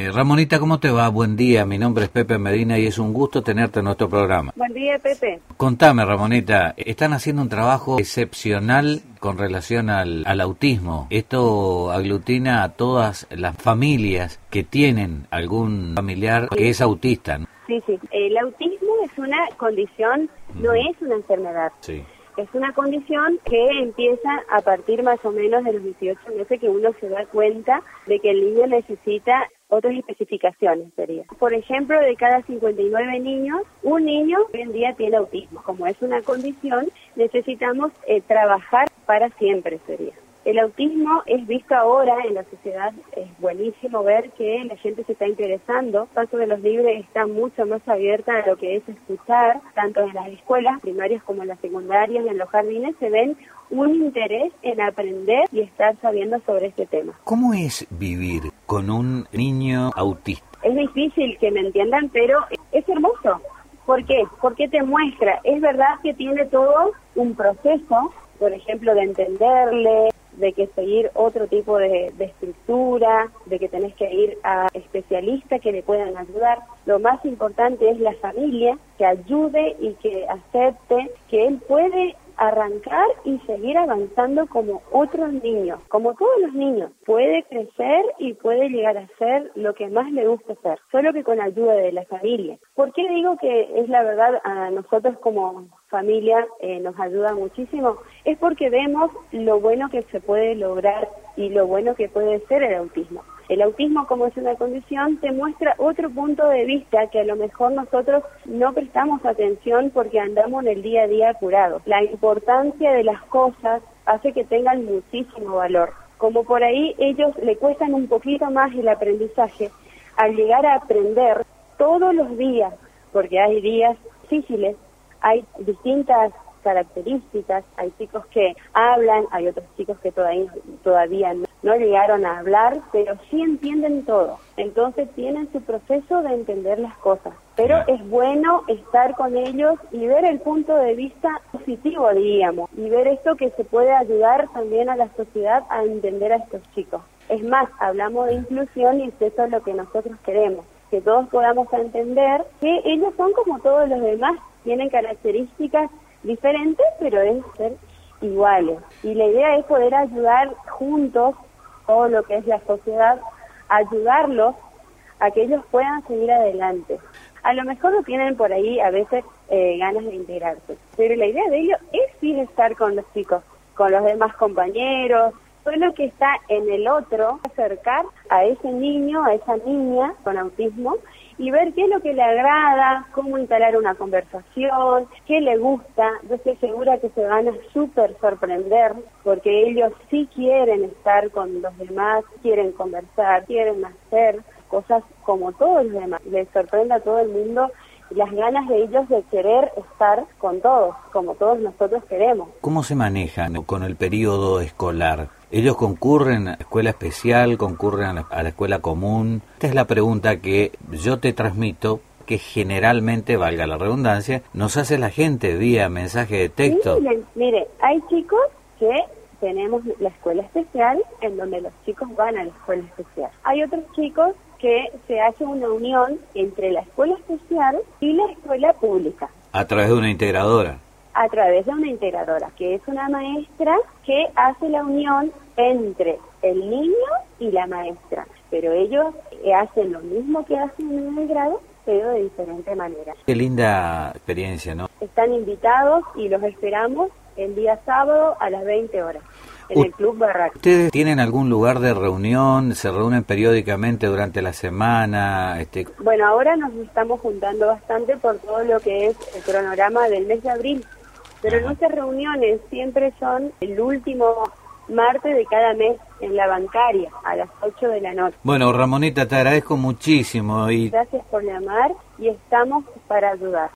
Ramonita, ¿cómo te va? Buen día, mi nombre es Pepe Medina y es un gusto tenerte en nuestro programa. Buen día, Pepe. Contame, Ramonita, están haciendo un trabajo excepcional con relación al autismo. Esto aglutina a todas las familias que tienen algún familiar que es autista, ¿no? Sí. El autismo es una condición, no es una enfermedad. Sí. Es una condición que empieza a partir más o menos de los 18 meses que uno se da cuenta de que el niño necesita otras especificaciones, sería. Por ejemplo, de cada 59 niños, un niño hoy en día tiene autismo. Como es una condición, necesitamos trabajar para siempre, sería. El autismo es visto ahora en la sociedad, es buenísimo ver que la gente se está interesando. Paso de los Libres está mucho más abierta a lo que es escuchar, tanto en las escuelas primarias como en las secundarias y en los jardines se ven un interés en aprender y estar sabiendo sobre este tema. ¿Cómo es vivir con un niño autista? Es difícil que me entiendan, pero es hermoso. ¿Por qué? Porque te muestra, es verdad que tiene todo un proceso, por ejemplo, de entenderle, de que seguir otro tipo de estructura, de que tenés que ir a especialistas que le puedan ayudar. Lo más importante es la familia, que ayude y que acepte que él puede arrancar y seguir avanzando como otros niños, como todos los niños. Puede crecer y puede llegar a ser lo que más le gusta hacer, solo que con ayuda de la familia. ¿Por qué digo que es la verdad a nosotros como familia nos ayuda muchísimo? Es porque vemos lo bueno que se puede lograr y lo bueno que puede ser el autismo. El autismo, como es una condición, te muestra otro punto de vista que a lo mejor nosotros no prestamos atención porque andamos en el día a día apurados. La importancia de las cosas hace que tengan muchísimo valor. Como por ahí ellos le cuestan un poquito más el aprendizaje, al llegar a aprender todos los días, porque hay días difíciles, hay distintas características, hay chicos que hablan, hay otros chicos que todavía no llegaron a hablar, pero sí entienden todo. Entonces tienen su proceso de entender las cosas. Pero es bueno estar con ellos y ver el punto de vista positivo, diríamos, y ver esto que se puede ayudar también a la sociedad a entender a estos chicos. Es más, hablamos de inclusión y eso es lo que nosotros queremos, que todos podamos entender que ellos son como todos los demás, tienen características diferentes, pero deben ser iguales. Y la idea es poder ayudar juntos, todo lo que es la sociedad, ayudarlos a que ellos puedan seguir adelante. A lo mejor no tienen por ahí a veces ganas de integrarse, pero la idea de ellos es sí estar con los chicos, con los demás compañeros. Todo lo que está en el otro, acercar a ese niño, a esa niña con autismo y ver qué es lo que le agrada, cómo instalar una conversación, qué le gusta. Yo estoy segura que se van a súper sorprender porque ellos sí quieren estar con los demás, quieren conversar, quieren hacer cosas como todos los demás. Les sorprende a todo el mundo las ganas de ellos de querer estar con todos, como todos nosotros queremos. ¿Cómo se manejan con el periodo escolar? ¿Ellos concurren a la escuela especial, concurren a la escuela común? Esta es la pregunta que yo te transmito, que generalmente, valga la redundancia, nos hace la gente vía mensaje de texto. Sí, mire, hay chicos que tenemos la escuela especial, en donde los chicos van a la escuela especial. Hay otros chicos que se hace una unión entre la escuela especial y la escuela pública. ¿A través de una integradora? A través de una integradora, que es una maestra que hace la unión entre el niño y la maestra. Pero ellos hacen lo mismo que hacen en el grado, pero de diferente manera. Qué linda experiencia, ¿no? Están invitados y los esperamos el día sábado a las 20 horas. En el Club Barraca. ¿Ustedes tienen algún lugar de reunión? ¿Se reúnen periódicamente durante la semana? Bueno, ahora nos estamos juntando bastante por todo lo que es el cronograma del mes de abril. Pero nuestras reuniones siempre son el último martes de cada mes en la bancaria, a las 8 de la noche. Bueno, Ramonita, te agradezco muchísimo. Gracias por llamar y estamos para ayudar.